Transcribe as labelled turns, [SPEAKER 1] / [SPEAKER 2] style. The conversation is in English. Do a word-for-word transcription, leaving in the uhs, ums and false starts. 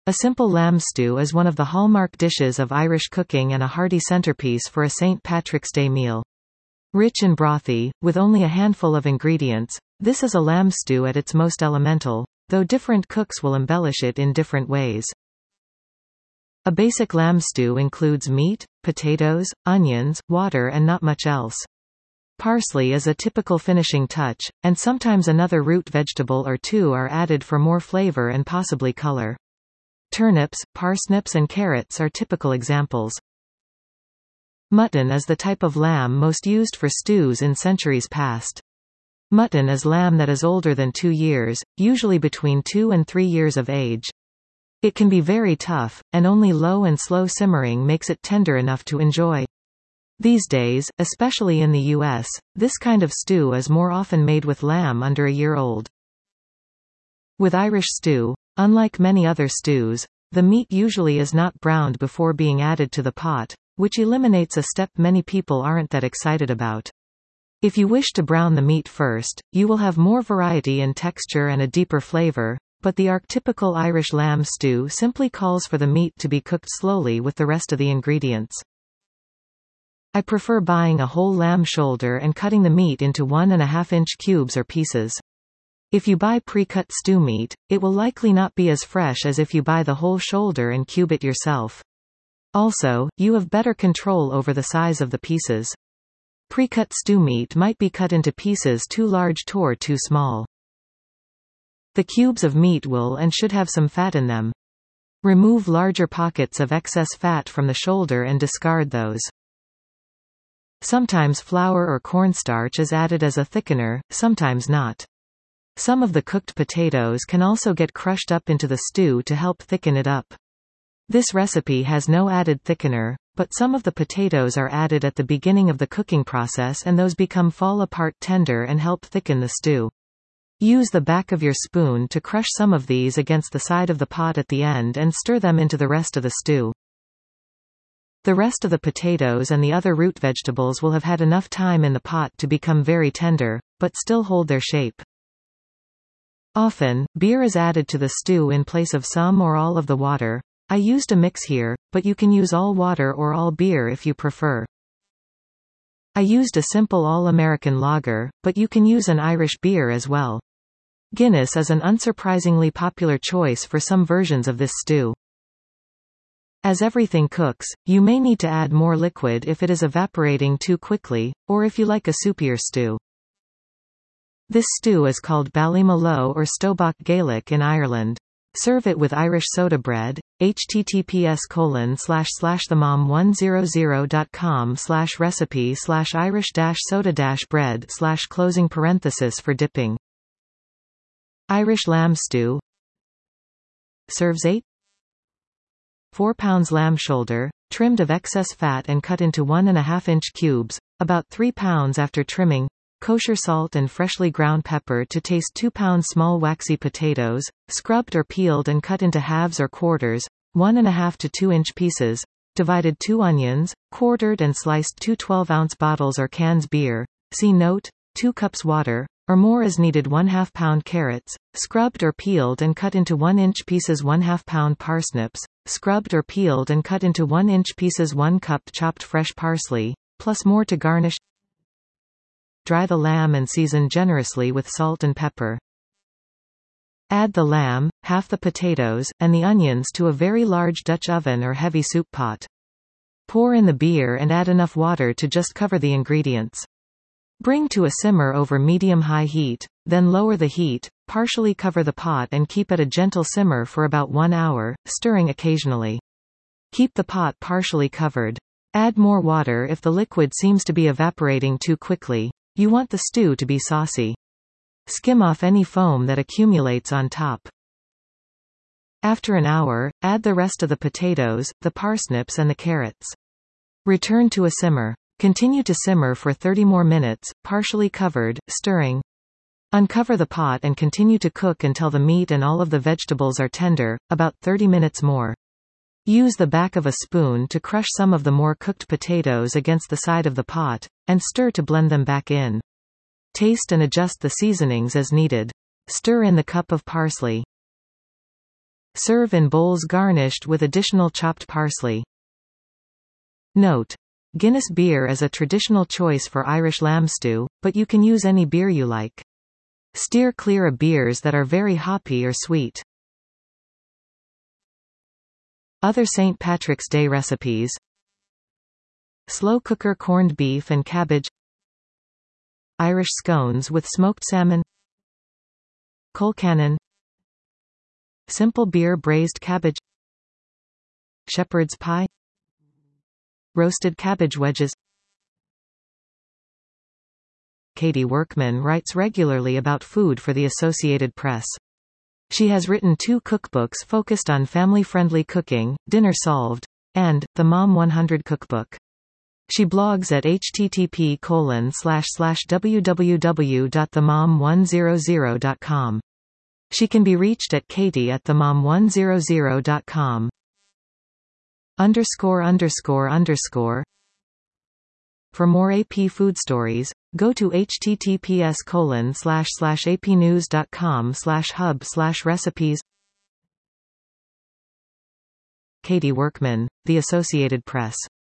[SPEAKER 1] A simple lamb stew is one of the hallmark dishes of Irish cooking and a hearty centerpiece for a Saint Patrick's Day meal. Rich and brothy, with only a handful of ingredients, this is a lamb stew at its most elemental, though different cooks will embellish it in different ways. A basic lamb stew includes meat, potatoes, onions, water and not much else. Parsley is a typical finishing touch, and sometimes another root vegetable or two are added for more flavor and possibly color. Turnips, parsnips and carrots are typical examples. Mutton is the type of lamb most used for stews in centuries past. Mutton is lamb that is older than two years, usually between two and three years of age. It can be very tough, and only low and slow simmering makes it tender enough to enjoy. These days, especially in the U S, this kind of stew is more often made with lamb under a year old. With Irish stew, unlike many other stews, the meat usually is not browned before being added to the pot, which eliminates a step many people aren't that excited about. If you wish to brown the meat first, you will have more variety in texture and a deeper flavor, but the archetypical Irish lamb stew simply calls for the meat to be cooked slowly with the rest of the ingredients. I prefer buying a whole lamb shoulder and cutting the meat into one and a half inch cubes or pieces. If you buy pre-cut stew meat, it will likely not be as fresh as if you buy the whole shoulder and cube it yourself. Also, you have better control over the size of the pieces. Pre-cut stew meat might be cut into pieces too large or too small. The cubes of meat will and should have some fat in them. Remove larger pockets of excess fat from the shoulder and discard those. Sometimes flour or cornstarch is added as a thickener, sometimes not. Some of the cooked potatoes can also get crushed up into the stew to help thicken it up. This recipe has no added thickener, but some of the potatoes are added at the beginning of the cooking process and those become fall apart tender and help thicken the stew. Use the back of your spoon to crush some of these against the side of the pot at the end and stir them into the rest of the stew. The rest of the potatoes and the other root vegetables will have had enough time in the pot to become very tender, but still hold their shape. Often, beer is added to the stew in place of some or all of the water. I used a mix here, but you can use all water or all beer if you prefer. I used a simple all-American lager, but you can use an Irish beer as well. Guinness is an unsurprisingly popular choice for some versions of this stew. As everything cooks, you may need to add more liquid if it is evaporating too quickly, or if you like a soupier stew. This stew is called Ballymaloe or Stobach Gaelic in Ireland. Serve it with Irish soda bread. https colon slash slash themom one hundred dot com slash recipe slash irish dash soda dash bread slash closing parenthesis for dipping. Irish lamb stew. Serves eight. four pounds lamb shoulder, trimmed of excess fat and cut into one and a half inch cubes, about three pounds after trimming. Kosher salt and freshly ground pepper to taste. two pounds small waxy potatoes, scrubbed or peeled and cut into halves or quarters, one and a half to two inch pieces. Divided two onions, quartered and sliced two twelve ounce bottles or cans beer. See note, two cups water, or more as needed. one half pound carrots, scrubbed or peeled and cut into one inch pieces. one half pound parsnips, scrubbed or peeled and cut into one inch pieces. one cup chopped fresh parsley, plus more to garnish. Dry the lamb and season generously with salt and pepper. Add the lamb, half the potatoes, and the onions to a very large Dutch oven or heavy soup pot. Pour in the beer and add enough water to just cover the ingredients. Bring to a simmer over medium-high heat, then lower the heat, partially cover the pot and keep at a gentle simmer for about one hour, stirring occasionally. Keep the pot partially covered. Add more water if the liquid seems to be evaporating too quickly. You want the stew to be saucy. Skim off any foam that accumulates on top. After an hour, add the rest of the potatoes, the parsnips and the carrots. Return to a simmer. Continue to simmer for thirty more minutes, partially covered, stirring. Uncover the pot and continue to cook until the meat and all of the vegetables are tender, about thirty minutes more. Use the back of a spoon to crush some of the more cooked potatoes against the side of the pot, and stir to blend them back in. Taste and adjust the seasonings as needed. Stir in the cup of parsley. Serve in bowls garnished with additional chopped parsley. Note: Guinness beer is a traditional choice for Irish lamb stew, but you can use any beer you like. Steer clear of beers that are very hoppy or sweet. Other Saint Patrick's Day recipes: slow cooker corned beef and cabbage, Irish scones with smoked salmon, colcannon, simple beer braised cabbage, shepherd's pie, roasted cabbage wedges. Katie Workman writes regularly about food for the Associated Press. She has written two cookbooks focused on family-friendly cooking, Dinner Solved, and The Mom one hundred Cookbook. She blogs at h t t p colon slash slash w w w dot the mom one hundred dot com. She can be reached at katie at the mom one hundred dot com. Underscore underscore underscore. For more A P food stories, go to h t t p s colon slash slash a p news dot com slash hub slash recipes. Katie Workman, The Associated Press.